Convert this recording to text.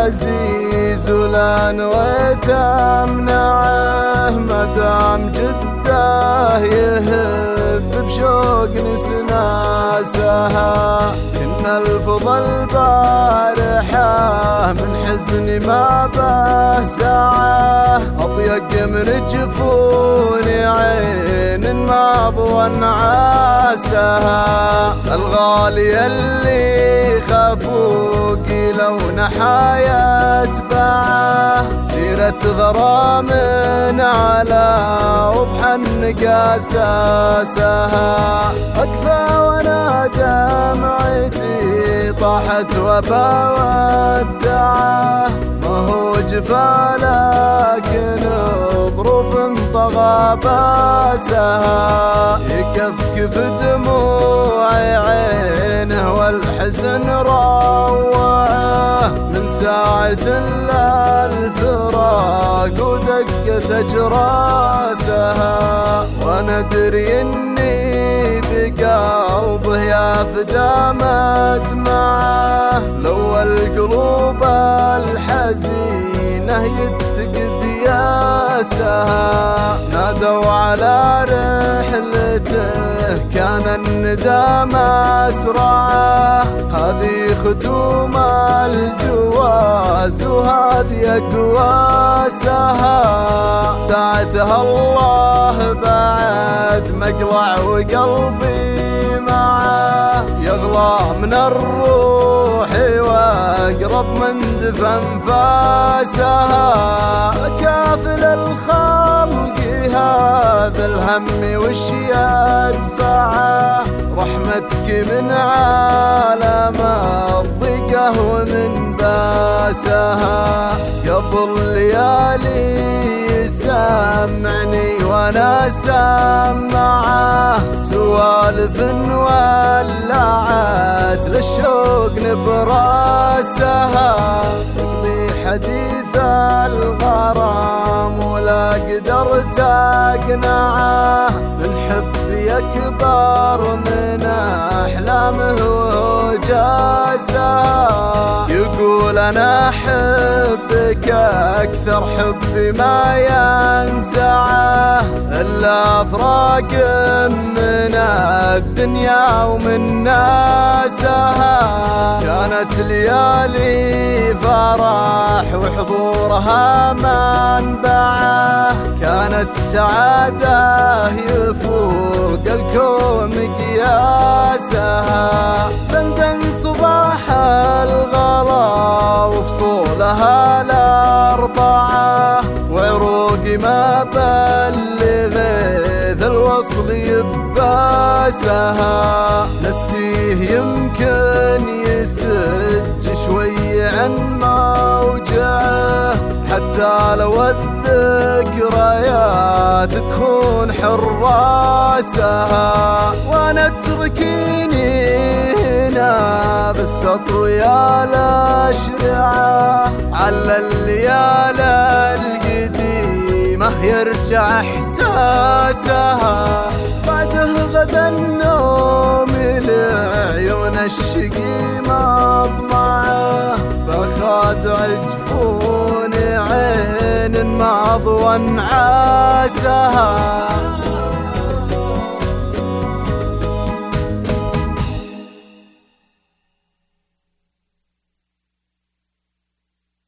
عزيز ولا نويت امنعه، مدام جده يهب بشوق نسناسها. كنا الفضل البارحة من حزني ما به ساعة، أضيق من جفوني عين ما ضوى عاسها. الغالية اللي خافوا قيلوا نحايا تباعه، سيرة غرام على وضح نقاساسها. أكفى وانا دمعتي طاحت وبا ودعه، ما هو جفا لكن ظروف طغى باسها. يكفكف دموعي عينه والحزن روعه، من ساعة الفراق ودقت أجراسها. وانا ادري اني بقلبه يا فدا مدمعه، لو القلوب الحزينة يتقد ياسها. نادوا على رحلته كان الندى مسرعه، هذه ختوم الجواز وهذه أقواسها. دعتها الله بعد مقلع وقلبي معه، يغلى من الروح واقرب من دفن فاسها. كافل الخلق هذا الهم وش يدفعه، رحمتك من عالم الضيقة ومن باسها. قبل ليالي يسمعني وانا سمعه، سوالف ولعت للشوق نبراسها. تقضي حديث الغرام ولا قدرت اقنعه، من حبي اكبر من احلامه وجاسها. يقول انا احبك اكثر حبي ما ينزعه، الا فراق من الدنيا ومن ناسها. كانت ليالي فرح وحضورها منبعه، كانت سعاده يفوق الكون قياسها. دندن صباح الغلا وفصولها الأربعة، وعروقي ما بلغ الوصل يباسها. نسيه يمكن يسج شوي عن موجعه، حتى لو الذكريات تخون حراسها. وانا اتركيني هنا بالسطر يا الاشرعه، على الليالي القديمه يرجع احساسها. بعده غدا النوم لعيون الشقيمة اضمعه، بخادع جفوني عين ما ضوى عاسها.